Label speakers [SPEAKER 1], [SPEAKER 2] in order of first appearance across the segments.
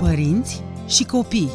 [SPEAKER 1] Părinți și copii.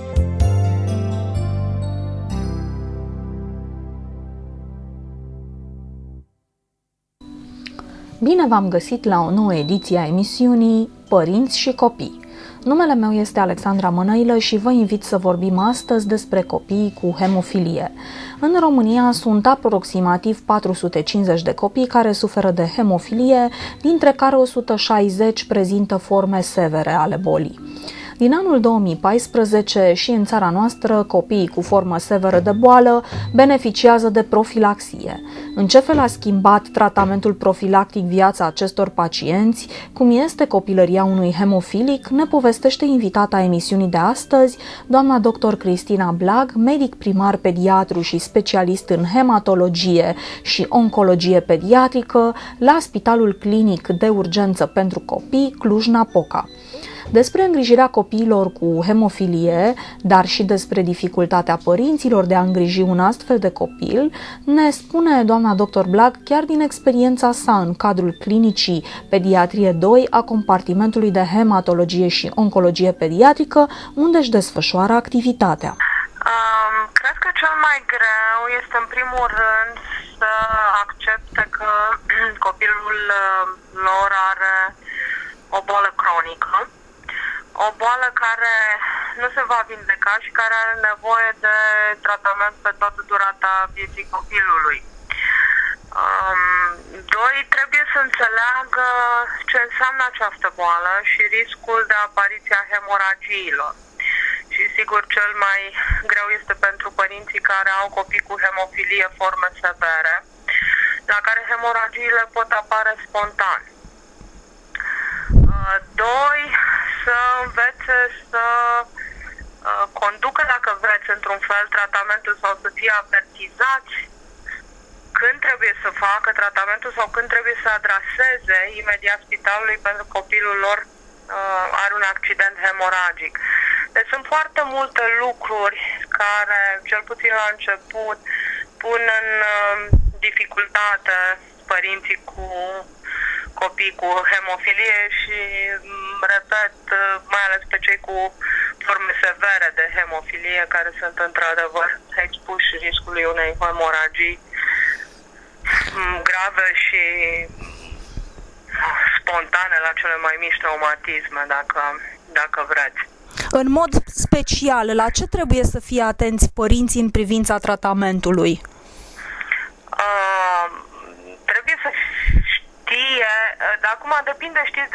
[SPEAKER 2] Bine v-am găsit la o nouă ediție a emisiunii Părinți și copii. Numele meu este Alexandra Mănăilă și vă invit să vorbim astăzi despre copiii cu hemofilie. În România sunt aproximativ 450 de copii care suferă de hemofilie, dintre care 160 prezintă forme severe ale bolii. Din anul 2014 și în țara noastră, copiii cu formă severă de boală beneficiază de profilaxie. În ce fel a schimbat tratamentul profilactic viața acestor pacienți, cum este copilăria unui hemofilic, ne povestește invitata emisiunii de astăzi, doamna dr. Cristina Blag, medic primar pediatru și specialist în hematologie și oncologie pediatrică la Spitalul Clinic de Urgență pentru Copii Cluj-Napoca. Despre îngrijirea copiilor cu hemofilie, dar și despre dificultatea părinților de a îngriji un astfel de copil, ne spune doamna dr. Blag chiar din experiența sa în cadrul clinicii Pediatrie 2 a compartimentului de hematologie și oncologie pediatrică, unde își desfășoară activitatea.
[SPEAKER 3] Cred că cel mai greu este în primul rând să accepte că copilul lor are o boală cronică, o boală care nu se va vindeca și care are nevoie de tratament pe toată durata vieții copilului. Doi, trebuie să înțeleagă ce înseamnă această boală și riscul de apariție a hemoragiilor. Și sigur, cel mai greu este pentru părinții care au copii cu hemofilie forme severe, la care hemoragiile pot apare spontan. Doi, să învețe să conducă, dacă vreți, într-un fel tratamentul sau să fie avertizați când trebuie să facă tratamentul sau când trebuie să adreseze imediat spitalului pentru că copilul lor are un accident hemoragic. Deci sunt foarte multe lucruri care, cel puțin la început, pun în dificultate părinții cu copii cu hemofilie și, repet, mai ales pe cei cu forme severe de hemofilie, care sunt într-adevăr expuși riscului unei hemoragii grave și spontane la cele mai mici traumatisme, dacă vreți.
[SPEAKER 2] În mod special, la ce trebuie să fie atenți părinții în privința tratamentului?
[SPEAKER 3] Trebuie să știe, dar acum depinde, știți,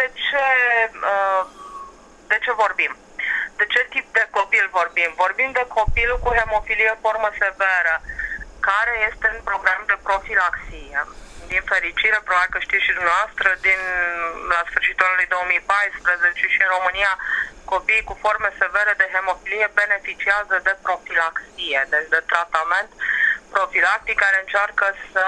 [SPEAKER 3] de ce vorbim. De ce tip de copil vorbim? Vorbim de copilul cu hemofilie formă severă, care este în program de profilaxie. Din fericire, probabil că știți și dumneavoastră, la sfârșitul anului 2014 și în România, copiii cu forme severe de hemofilie beneficiază de profilaxie, deci de tratament profilactic care încearcă să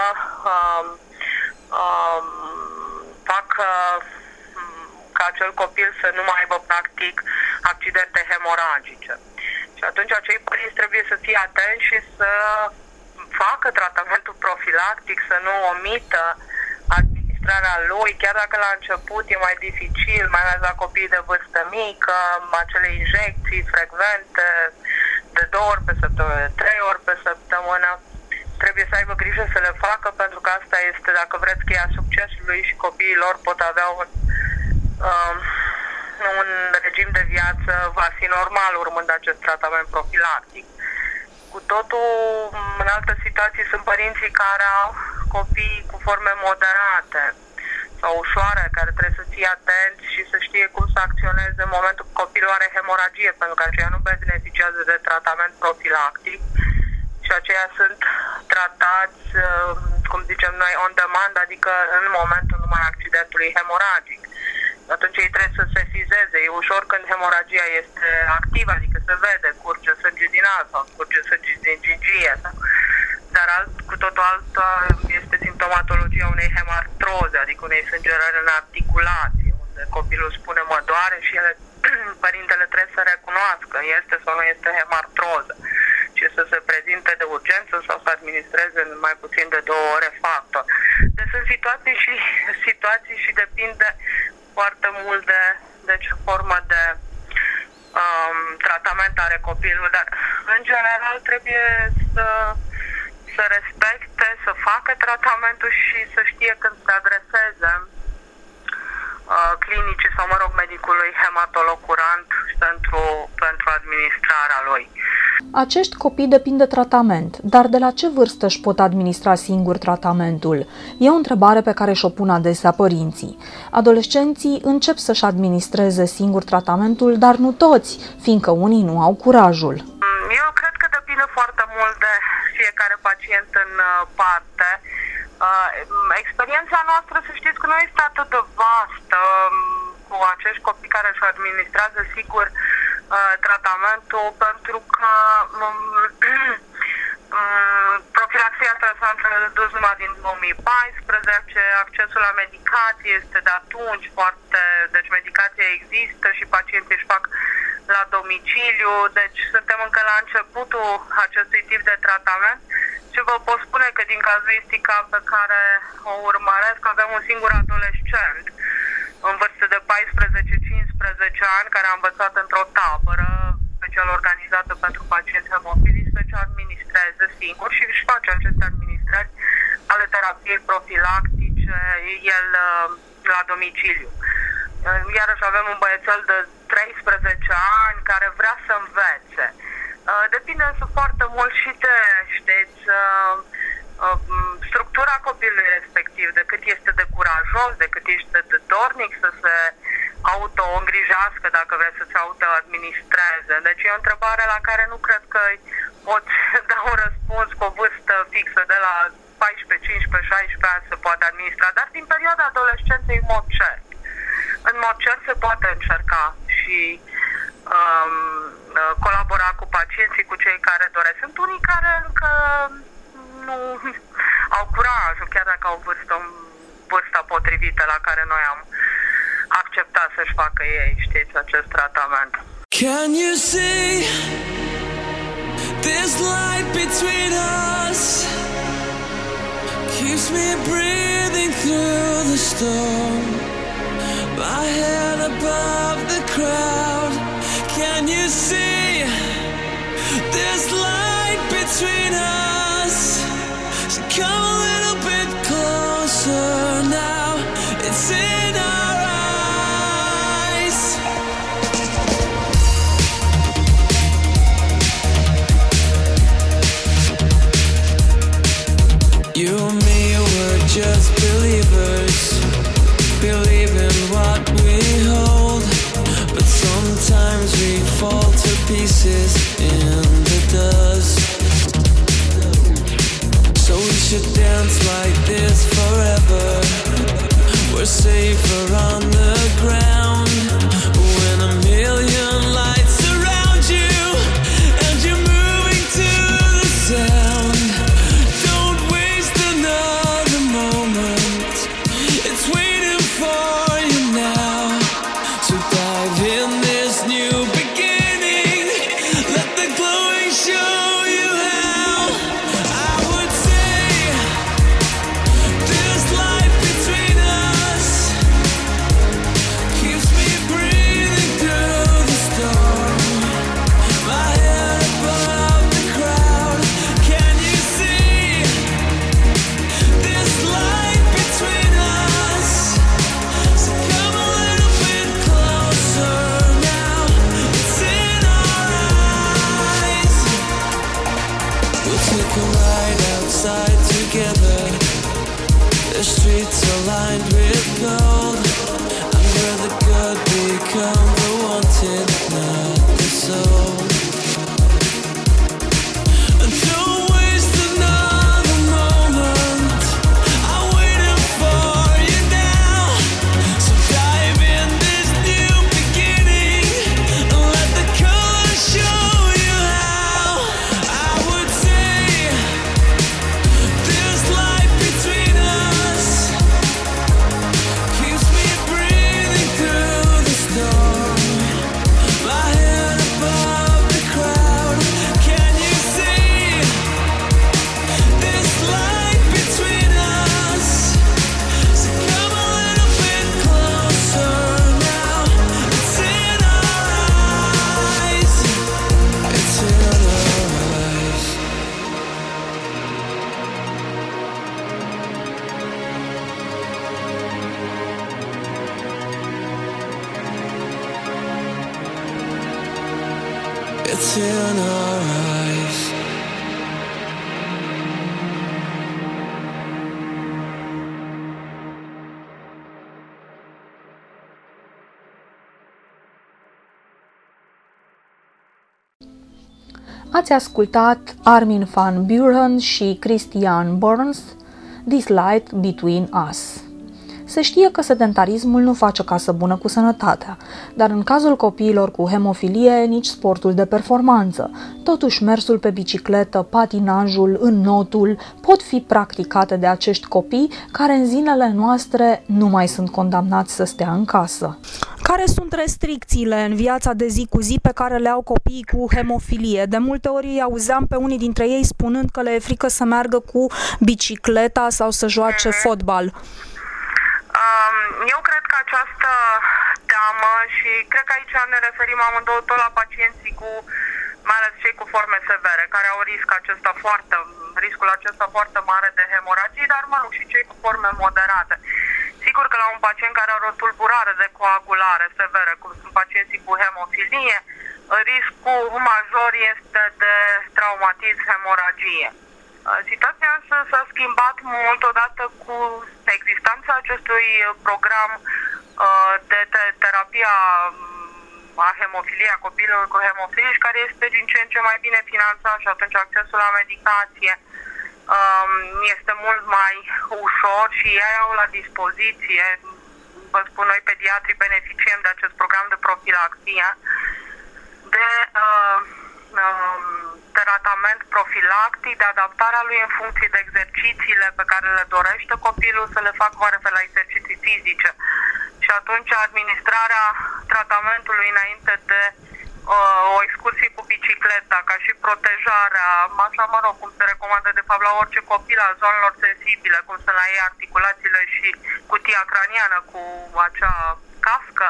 [SPEAKER 3] facă ca acel copil să nu mai aibă practic accidente hemoragice. Și atunci acei părinți trebuie să fie atenți și să facă tratamentul profilactic, să nu omită administrarea lui, chiar dacă la început e mai dificil, mai ales la copiii de vârstă mică, acele injecții frecvente de 2 ori pe săptămână, de 3 ori pe săptămână. Trebuie să aibă grijă să le facă, pentru că asta este, dacă vreți, cheia succesului și copiii lor pot avea un regim de viață vasi normal urmând acest tratament profilactic. Cu totul, în altă situație, sunt părinții care au copii cu forme moderate sau ușoare, care trebuie să fie atenți și să știe cum să acționeze în momentul când copilul are hemoragie, pentru că aceia nu beneficiază de tratament profilactic și aceia sunt tratați, cum zicem noi, on demand, adică în momentul numai accidentului hemoragic. Atunci ei trebuie să se sesizeze. E ușor când hemoragia este activă, adică se vede, curge sânge din nas sau curge sânge din gingie. Dar cu totul alta este simptomatologia unei hemartroze, adică unei sângerări în articulații, unde copilul spune mă doare și părintele trebuie să recunoască este sau nu este hemartroză și să se prezinte de urgență sau să administreze în mai puțin de 2 ore factor. Deci sunt situații și depinde foarte mult de ce formă de tratament are copilul, dar în general trebuie să respecte, să facă tratamentul și să știe când se adreseze clinicii sau, medicului hematolog curant pentru administrarea lui.
[SPEAKER 2] Acești copii depind de tratament, dar de la ce vârstă își pot administra singur tratamentul? E o întrebare pe care și-o pun adesea părinții. Adolescenții încep să-și administreze singur tratamentul, dar nu toți, fiindcă unii nu au curajul.
[SPEAKER 3] Eu cred că depinde foarte mult de fiecare pacient în parte. Experiența noastră, să știți că nu este atât de vastă cu acești copii care își administrează sigur tratamentul, pentru că profilaxia s-a introdus numai din 2014, accesul la medicație este de atunci deci medicația există și pacienții își fac la domiciliu, deci suntem încă la începutul acestui tip de tratament. Și vă pot spune că din cazuistica pe care o urmăresc, avem un singur adolescent în vârstă de 14-15 ani care a învățat într-o tabără special organizată pentru pacienți hemofili să-și administreze singur și își face aceste administrări ale terapiei profilactice, el la domiciliu. Iarăși avem un băiețel de 13 ani care vrea să învețe. Depinde însă foarte mult și de, structura copilului respectiv, de cât este de curajos, de cât este de dornic să se auto-îngrijească, dacă vrea să se auto-administreze. Deci e o întrebare la care nu cred că pot da un răspuns cu o vârstă fixă de la 14, 15, 16 ani se poate administra, dar din perioada adolescenței în mod cert. În mod cert se poate încerca și colabora cu pacienții, cu cei care doresc. Sunt unii care încă nu au curajul, chiar dacă au vârsta potrivită la care noi am acceptat să-și facă ei, acest tratament.
[SPEAKER 4] Can you see this light between us keeps me breathing through the storm, my head above the crowd. Can you see this light between us? So come a little bit closer now. It's in our eyes. You and me were just believers, believe in what we hold, but sometimes we fall to pieces in the dust. So we should dance like this forever. We're safer on the ground when a million lights surround you and you're moving to the sound. Don't waste another moment, it's waiting for you now. So dive in this new beginning, let the glowing show you how. I would say this light between us keeps me breathing through the storm, my head above the crowd. Can you see this light between us? So come a little bit closer now, it's in our eyes. We'll take a ride outside together, the streets are lined with gold, and where the good become the wanted, not the sold. And don't waste another moment, I'm waiting for you now. So dive in this new beginning and let the color show you how. I would say this light between us keeps me breathing through the storm. light in our eyes.
[SPEAKER 2] Ați ascultat Armin van Buuren și Christian Burns, This Light Between Us. Se știe că sedentarismul nu face casă bună cu sănătatea, dar în cazul copiilor cu hemofilie, nici sportul de performanță. Totuși, mersul pe bicicletă, patinajul, înnotul pot fi practicate de acești copii care în zilele noastre nu mai sunt condamnați să stea în casă. Care sunt restricțiile în viața de zi cu zi pe care le au copiii cu hemofilie? De multe ori îi auzeam pe unii dintre ei spunând că le e frică să meargă cu bicicleta sau să joace fotbal.
[SPEAKER 3] Eu cred că această teamă, și cred că aici ne referim amândouă tot la pacienții cu, mai ales cei cu forme severe, care au riscul acesta foarte mare de hemoragii, dar și cei cu forme moderate. Sigur că la un pacient care are o tulburare de coagulare severă, cum sunt pacienții cu hemofilie, riscul major este de traumatism, hemoragie. Situația s-a schimbat mult odată cu existența acestui program de terapia a hemofiliei, a copiilor cu hemofilie, care este din ce în ce mai bine finanțat și atunci accesul la medicație este mult mai ușor și ei au la dispoziție, vă spun, noi pediatrii beneficiem de acest program de profilaxie, de tratament profilactic, de adaptarea lui în funcție de exercițiile pe care le dorește copilul să le facă, mă refer la exerciții fizice. Și atunci administrarea tratamentului înainte de o excursie cu bicicleta, ca și protejarea, așa, cum se recomandă de fapt la orice copil al zonelor sensibile, cum sunt la ei articulațiile și cutia craniană cu acea cască,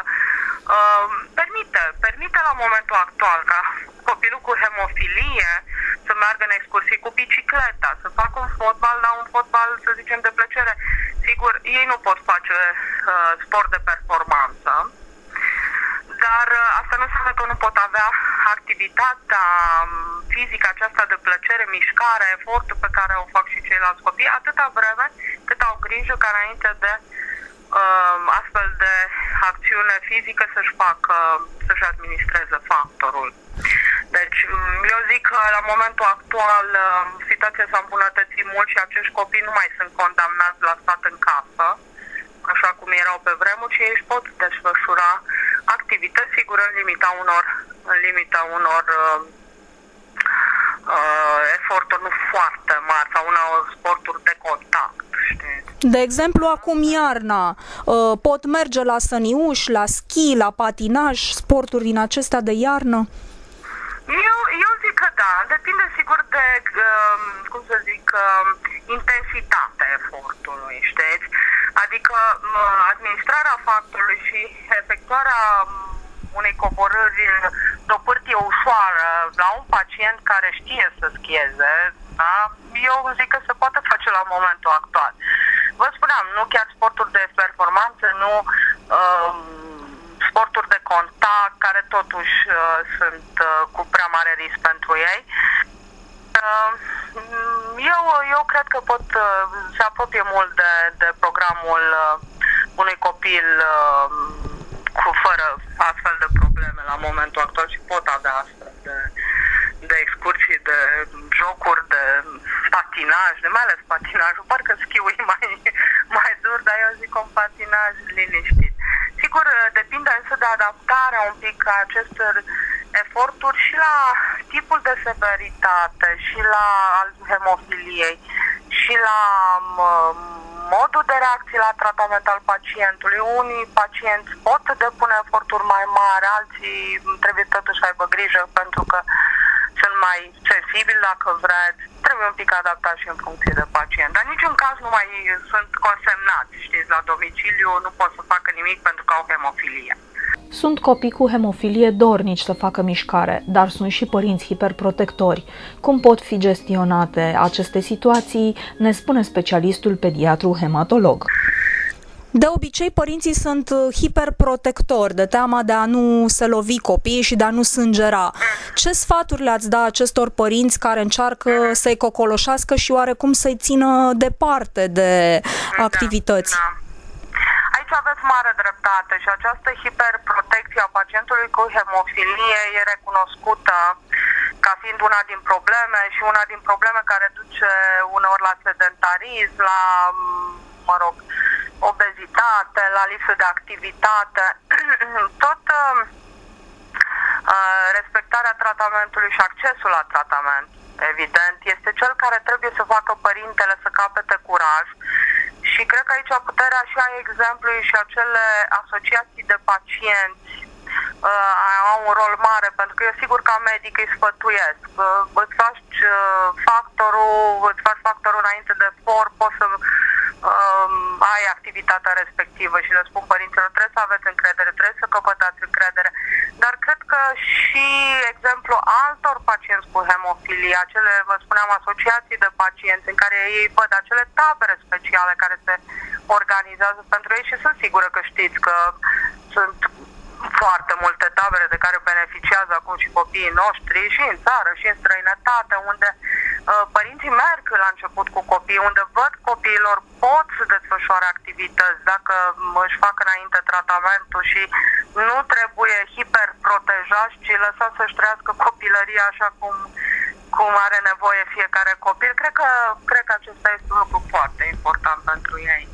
[SPEAKER 3] permite la momentul actual ca copilul cu hemofilie să meargă în excursii cu bicicleta, să facă un fotbal, dar un fotbal, să zicem, de plăcere. Sigur, ei nu pot face sport de performanță, dar asta nu înseamnă că nu pot avea activitatea fizică aceasta de plăcere, mișcare, efortul pe care o fac și ceilalți copii, atâta vreme cât au grijă ca înainte de astfel de acțiune fizică să-și administreze factorul. Deci, eu zic că la momentul actual situația s-a îmbunătățit mult și acești copii nu mai sunt condamnați la stat în casă, așa cum erau pe vremuri, și ei își pot desfășura activități, sigur, în limita unor eforturi nu foarte mari sau unor sporturi de contact, știți?
[SPEAKER 2] De exemplu, acum iarna, pot merge la săniuș, la schi, la patinaj, sporturi din acestea de iarnă?
[SPEAKER 3] Eu zic că da, depinde sigur de, intensitatea efortului, știți? Adică administrarea factorului și efectuarea unei coborâri de o pârtie ușoară la un pacient care știe să schieze, da? Eu zic că se poate face la momentul actual. Vă spuneam, nu chiar sporturi de performanță, nu sporturi de contact, care totuși sunt cu prea mare risc pentru ei. Eu cred că se apropie mult de programul unui copil fără astfel de probleme la momentul actual și pot avea astfel de excursii, de jocuri, de patinaj, de mai ales patinajul, parcă schiul e mai dur, dar eu zic un patinaj liniștit. Sigur, depinde însă de adaptarea un pic a acestor eforturi și la tipul de severitate, și la al hemofiliei, și la modul de reacție la tratament al pacientului. Unii pacienți pot depune eforturi mai mari, alții trebuie totuși să aibă grijă pentru că sunt mai sensibili, dacă vreți. Trebuie un pic adaptat și în funcție de pacient. Dar în niciun caz nu mai sunt consemnați, știți, la domiciliu, nu pot să facă nimic pentru că au hemofilie.
[SPEAKER 2] Sunt copii cu hemofilie dornici să facă mișcare, dar sunt și părinți hiperprotectori. Cum pot fi gestionate aceste situații, ne spune specialistul pediatru hematolog. De obicei, părinții sunt hiperprotectori, de teama de a nu se lovi copiii și de a nu sângera. Ce sfaturi le-ați da acestor părinți care încearcă să-i cocoloșească și oarecum să-i țină departe de activități?
[SPEAKER 3] Da. Aici aveți mare dreptate și această hiperprotecție a pacientului cu hemofilie e recunoscută ca fiind una din probleme și una din probleme care duce uneori la sedentarism, la, obezitate, la lipsă de activitate. Tot respectarea tratamentului și accesul la tratament, evident, este cel care trebuie să facă părintele să capete curaj. Și cred că aici puterea și a exemplului și acele asociații de pacienți au un rol mare, pentru că eu sigur ca medic îi sfătuiesc. Îți faci factorul înainte de for, poți să ai activitatea respectivă și le spun părinților, trebuie să aveți încredere, trebuie să căpătați încredere. Dar cred că și exemplu altor pacienți cu hemofilie, acele, vă spuneam, asociații de pacienți în care ei văd acele tabere speciale care se organizează pentru ei și sunt sigură că știți că sunt foarte multe tabere de care beneficiază acum și copiii noștri și în țară și în străinătate, unde părinții merg la început cu copiii, unde văd copiilor pot să desfășoare activități dacă își fac înainte tratamentul și nu trebuie hiperprotejați, ci lăsați să-și trăiască copilăria așa cum are nevoie fiecare copil. Cred că acesta este un lucru foarte important pentru ei.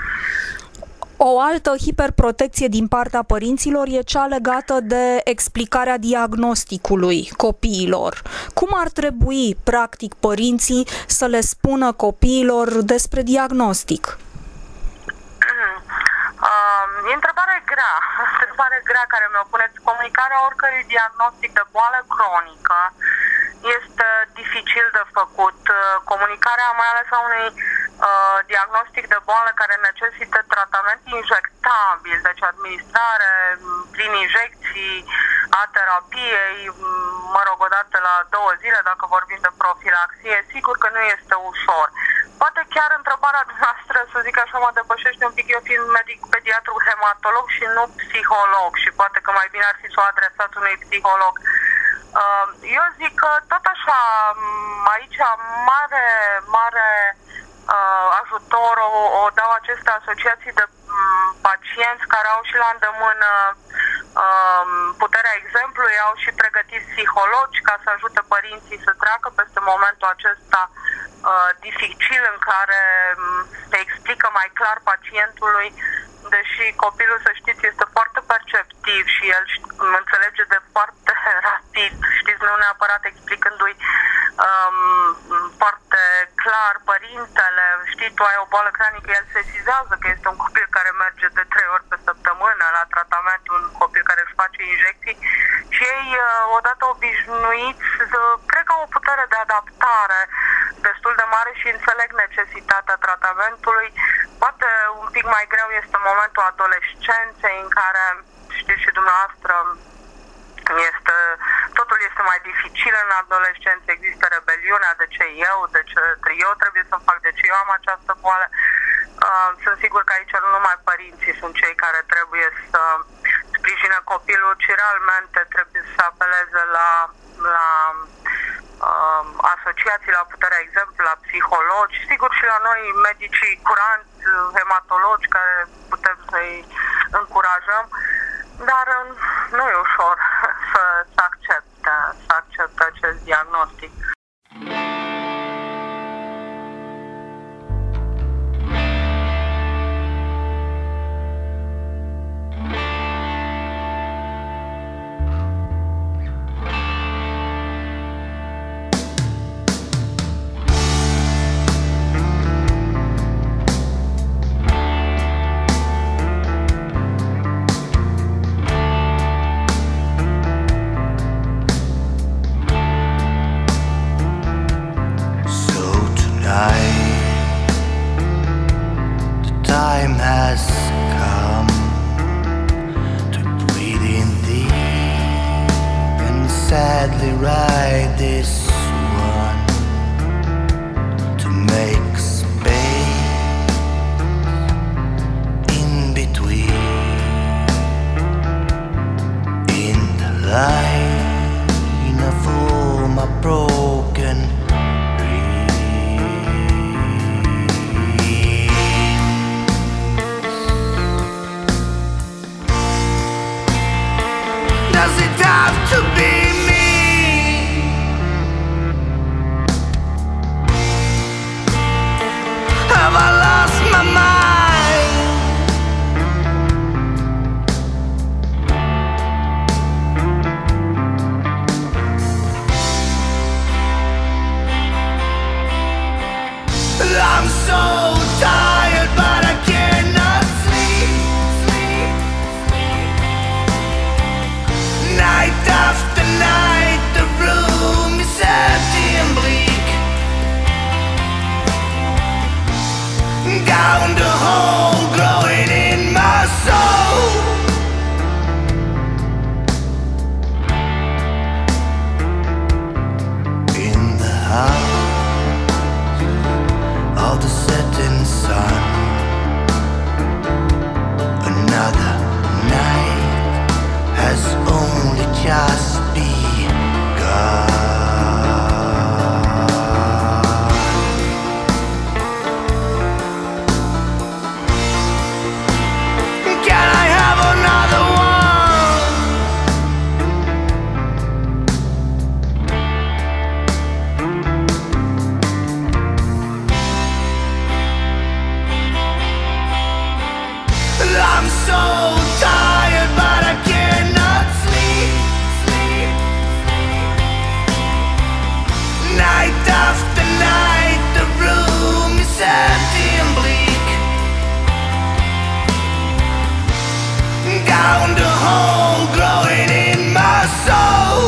[SPEAKER 2] O altă hiperprotecție din partea părinților e cea legată de explicarea diagnosticului copiilor. Cum ar trebui, practic, părinții să le spună copiilor despre diagnostic?
[SPEAKER 3] E întrebare grea care mi-o puneți. Comunicarea oricărui diagnostic de boală cronică este dificil de făcut. Comunicarea, mai ales a unui diagnostic de boală care necesită tratament injectabil, deci administrare prin injecții a terapiei, o dată la 2 zile, dacă vorbim de profilaxie, sigur că nu este ușor. Poate chiar întrebarea noastră, să zic așa, mă depășește un pic, eu fiind medic pediatru hematolog și nu psiholog și poate că mai bine ar fi să o adresați unui psiholog. Eu zic că tot așa, aici mare ajutor o dau aceste asociații de pacienți care au și la îndemână puterea exemplului, au și pregătiți psihologi ca să ajute părinții să treacă peste momentul acesta dificil în care se explică mai clar pacientului, deși copilul, să știți, este foarte perceptiv și el înțelege de foarte rapid, știți, nu neapărat explicându-i foarte clar părintele, știi, tu ai o boală cranică, el sesizează că este un copil care merge de 3 ori pe săptămână la tratament, un copil care își face injecții și ei, odată obișnuiți, cred că au o putere de adaptare destul de mare și înțeleg necesitatea tratamentului. Poate un pic mai greu este momentul adolescenței în care, știți și dumneavoastră, totul este mai dificil în adolescență, există rebeliunea, de ce eu trebuie să fac, de ce eu am această boală. Sunt sigur că aici nu numai părinții sunt cei care trebuie să sprijină copilul, ci realmente trebuie să apeleze la asociații, la puterea exemplu, la psihologi, sigur și la noi medicii curanți, hematologi, care putem să-i încurajăm, dar nu e ușor să accepte acest diagnostic.
[SPEAKER 5] Sadly write this one to make space in crying for my broken dreams. Does it have to be me? Have I lost my mind? I'm so tired, but I cannot sleep. Night after night, the room is empty and bleak. Down the hole, growing in my soul. In the house of the setting sun, another night has only just begun. Can I have another one? I'm so tired, but I cannot sleep. Night after night, the room is empty and bleak. Down the hole, growing in my soul.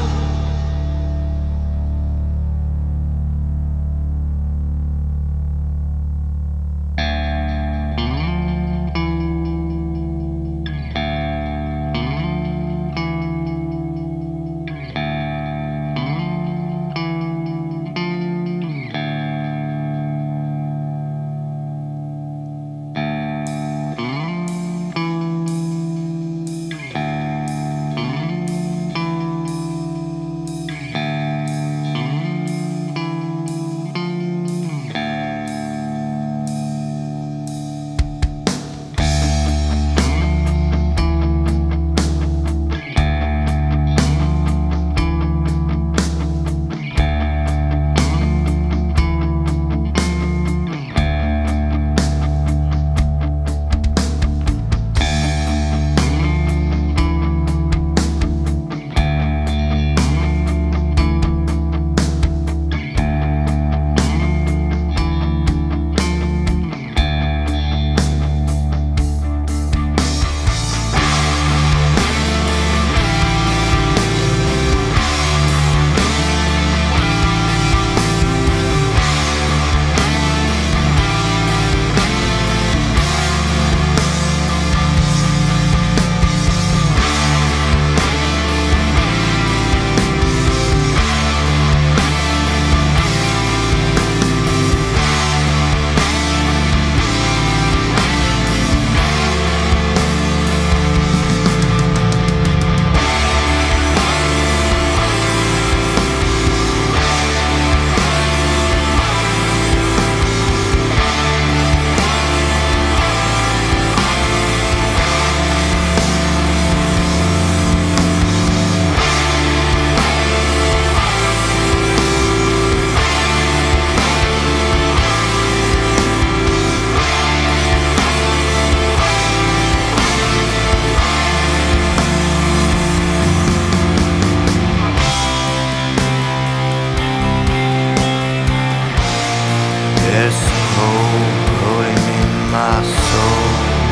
[SPEAKER 5] There's hope growing in my soul.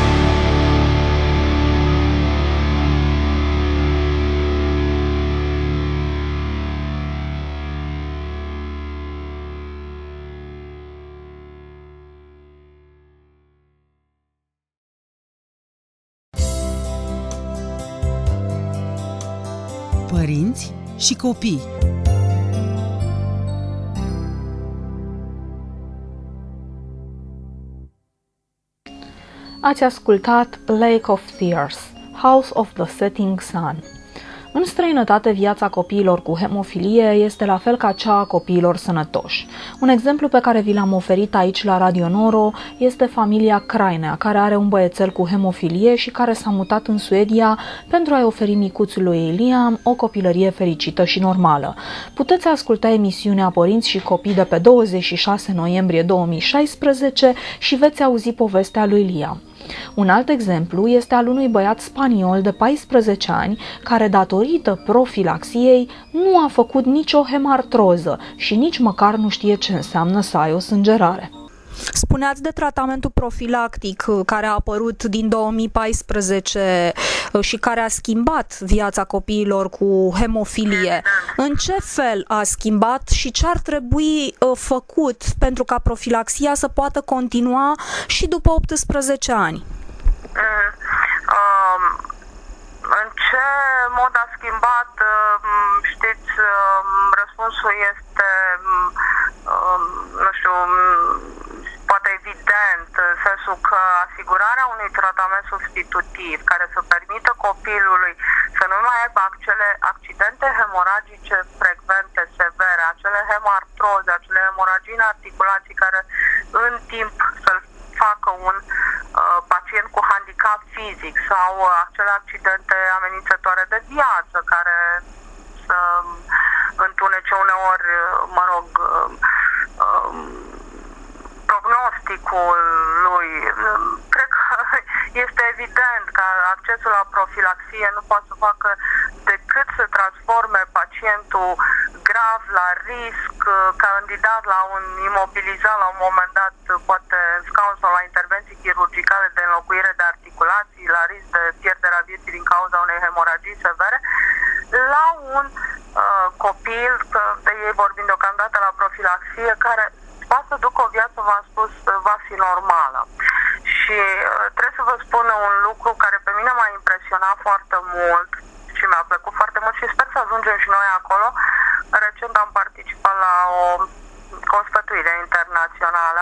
[SPEAKER 1] Părinți și copii.
[SPEAKER 2] Ați ascultat Lake of Tears, House of the Setting Sun. În străinătate, viața copiilor cu hemofilie este la fel ca cea a copiilor sănătoși. Un exemplu pe care vi l-am oferit aici la Radio Noro este familia Crainea, care are un băiețel cu hemofilie și care s-a mutat în Suedia pentru a-i oferi micuțului Liam o copilărie fericită și normală. Puteți asculta emisiunea Părinți și Copii de pe 26 noiembrie 2016 și veți auzi povestea lui Liam. Un alt exemplu este al unui băiat spaniol de 14 ani care, datorită profilaxiei, nu a făcut nicio hemartroză și nici măcar nu știe ce înseamnă să ai o sângerare. Spuneați de tratamentul profilactic care a apărut din 2014 și care a schimbat viața copiilor cu hemofilie. În ce fel a schimbat și ce ar trebui făcut pentru ca profilaxia să poată continua și după 18 ani?
[SPEAKER 3] În ce mod a schimbat, știți, răspunsul este, nu știu, poate evident, în sensul că asigurarea unui tratament substitutiv care să permită copilului să nu mai aibă acele accidente hemoragice frecvente, severe, acele hemartroze, acele hemoragii în articulații care în timp să-l facă un pacient cu handicap fizic sau acele accidente amenințătoare de viață care să întunece uneori, mă rog, prognosticul lui. Cred că este evident că accesul la profilaxie nu poate să facă decât să transforme pacientul grav, la risc, candidat la un imobilizat la un moment dat, poate în scaun sau la intervenții chirurgicale de înlocuire de articulații, la risc de pierderea vieții din cauza unei hemoragii severe, la un copil, de ei vorbim deocamdată la profilaxie, care poate să ducă o viață, v-am spus, va fi normală. Și trebuie să vă spun un lucru care pe mine m-a impresionat foarte mult și mi-a plăcut foarte mult și sper să ajungem și noi acolo. Recent am participat la o consfătuire internațională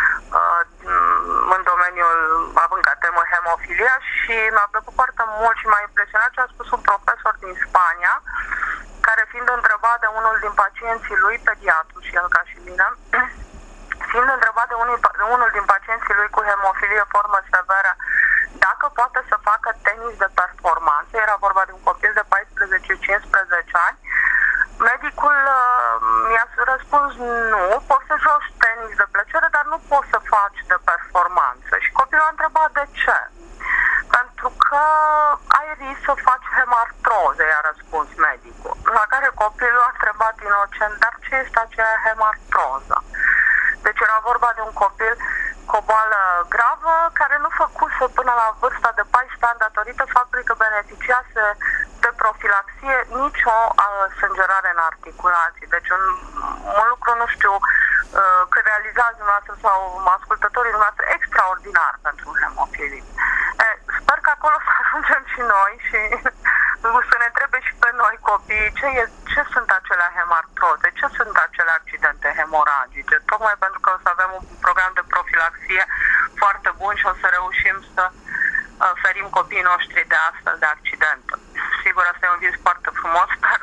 [SPEAKER 3] în domeniul, având ca temă hemofilia, și mi-a plăcut foarte mult și m-a impresionat ce a spus un profesor din Spania, care fiind întrebat de unul din pacienții lui, pediatru și el ca și mine, fiind întrebat de unul din pacienții lui cu hemofilie formă severă dacă poate să facă tenis de performanță, era vorba de un copil de 14-15 ani, medicul mi-a răspuns nu, poți să joci tenis de plăcere, dar nu poți să faci de performanță. Și copilul a întrebat de ce. Pentru că ai risc să faci hemartroze, i-a răspuns medicul. La care copilul a întrebat inocent, dar ce este aceea hemartroză? Deci era vorba de un copil cu o boală gravă care nu făcuse până la vârsta de 14 ani datorită faptului că beneficiase de profilaxie nicio sângerare în articulații. Deci un lucru, nu știu, că realizați dumneavoastră sau ascultătorii dumneavoastră extraordinar pentru hemofilii. Sper că acolo să ajungem și noi și să ne întrebe și pe noi copiii ce sunt acele hemartroze, ce sunt acele accidente hemoragice, tocmai pentru că o să avem un program de profilaxie foarte bun și o să reușim să ferim copiii noștri de astfel de accidente. Sigur, asta e un vis foarte frumos, sper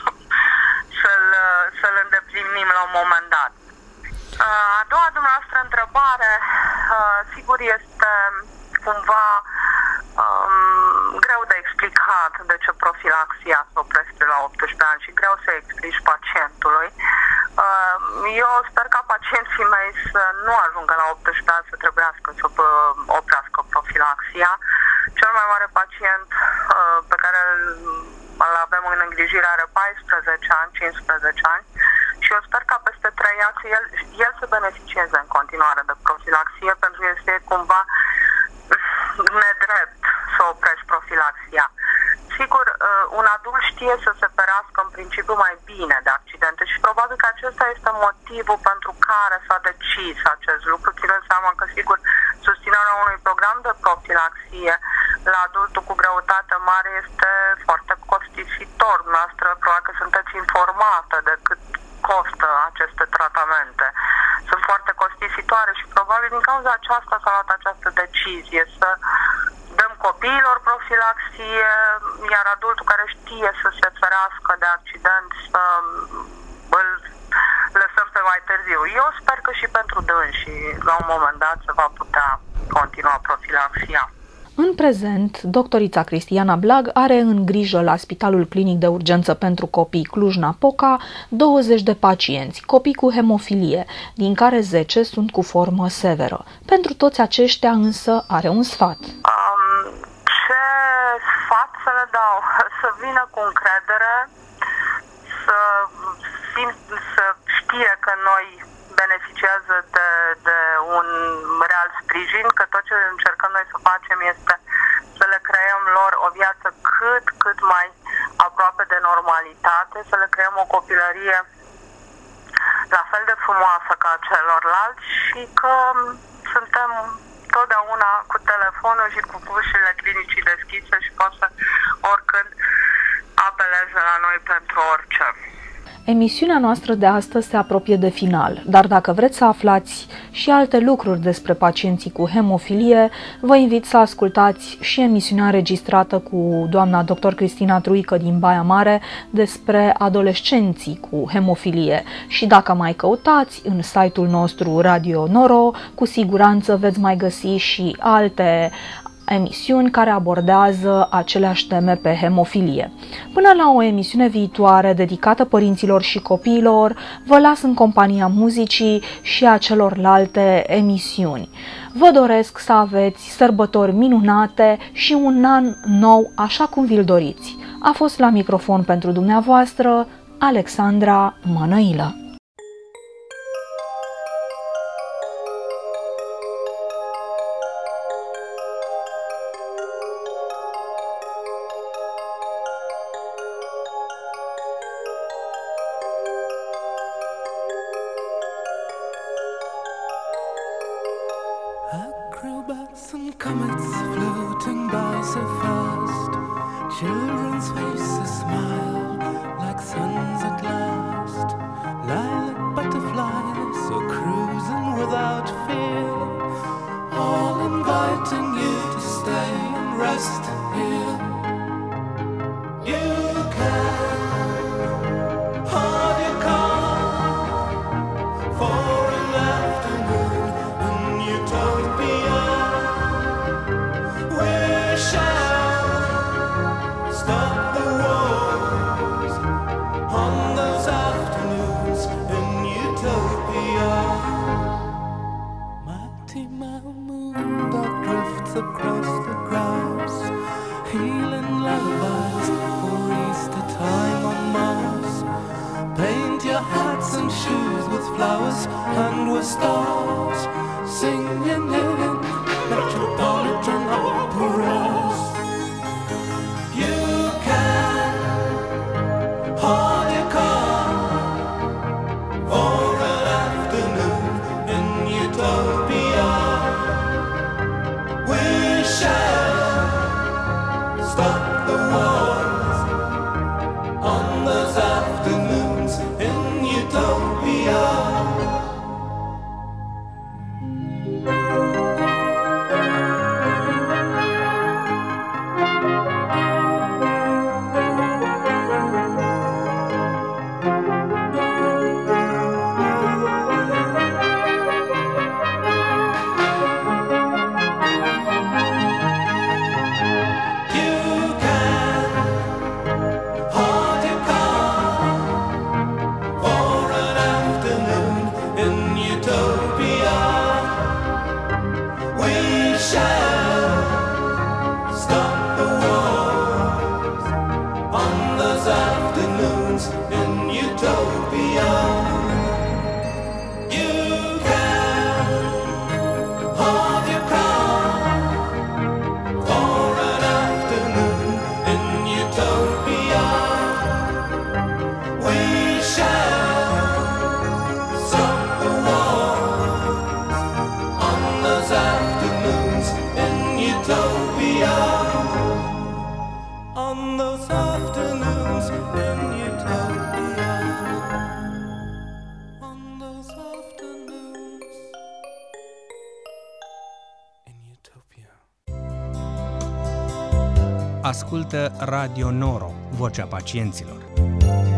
[SPEAKER 3] să-l îndeplinim la un moment dat. A doua dumneavoastră întrebare, sigur, este cumva greu de explicat de ce profilaxia se oprește la 18 ani și greu să explici pacientului. Eu sper ca pacienții mei să nu ajungă la 18 ani să trebuiască să oprească profilaxia. Cel mai mare pacient pe care îl avem în îngrijire are 14 ani, 15 ani și eu sper ca peste 3 ani el să beneficieze în continuare de profilaxie, pentru că este cumva nedrept să oprești profilaxia. Sigur, un adult știe să se ferească în principiu mai bine de accidente și probabil că acesta este motivul pentru care s-a decis acest lucru, ținând seama că, sigur, susținerea unui program de profilaxie la adultul cu greutate mare este foarte costisitor. Noastră, probabil că sunteți informată de cât costă aceste tratamente. Sunt foarte costisitoare și probabil din cauza aceasta s-a luat această decizie să dăm copiilor profilaxie, iar adultul care știe să se ferească de accident să îl lăsăm pe mai târziu. Eu sper că și pentru dânsii la un moment dat se va putea continua profilaxia.
[SPEAKER 2] În prezent, doctorița Cristiana Blag are în grijă la Spitalul Clinic de Urgență pentru Copii Cluj-Napoca 20 de pacienți, copii cu hemofilie, din care 10 sunt cu formă severă. Pentru toți aceștia însă are un sfat.
[SPEAKER 3] Ce sfat să le dau? Să vină cu încredere, să știe că noi beneficiază de un real sprijin, că tot ce încercăm noi să facem este să le creăm lor o viață cât mai aproape de normalitate, să le creăm o copilărie la fel de frumoasă ca celorlalți și că suntem totdeauna cu telefonul și cu ușile clinicii deschise și pot să oricând apeleze la noi pentru orice.
[SPEAKER 2] Emisiunea noastră de astăzi se apropie de final, dar dacă vreți să aflați și alte lucruri despre pacienții cu hemofilie, vă invit să ascultați și emisiunea înregistrată cu doamna dr. Cristina Truică din Baia Mare despre adolescenții cu hemofilie. Și dacă mai căutați în site-ul nostru Radio Noro, cu siguranță veți mai găsi și alte emisiuni care abordează aceleași teme pe hemofilie. Până la o emisiune viitoare dedicată părinților și copiilor, vă las în compania muzicii și a celorlalte emisiuni. Vă doresc să aveți sărbători minunate și un an nou așa cum vi-l doriți. A fost la microfon pentru dumneavoastră Alexandra Mănăilă.
[SPEAKER 5] Acrobats and comets floating by so fast. Children's faces smile like suns at last. Lilac butterflies are cruising without fear, all inviting you to stay and rest here. You can hold your car for an afternoon in utopia. We shall stop the wars on those afternoons in utopia. Mighty moon that drifts across the grass, healing lullabies for Easter time on Mars. Paint your hats and shoes with flowers and with stars, singing in metropolitan operas. You can hold your car for an afternoon in utopia. We shall stop the wars on those afternoons in utopia. You can hold your car for an afternoon in utopia. We shall stop the wars on those afternoons in utopia. You can hold your car for an afternoon in utopia. We shall stop the wars on those afternoons in utopia. On those afternoons in utopia. On those afternoons in utopia.
[SPEAKER 6] Ascultă Radio Noro, vocea pacienților.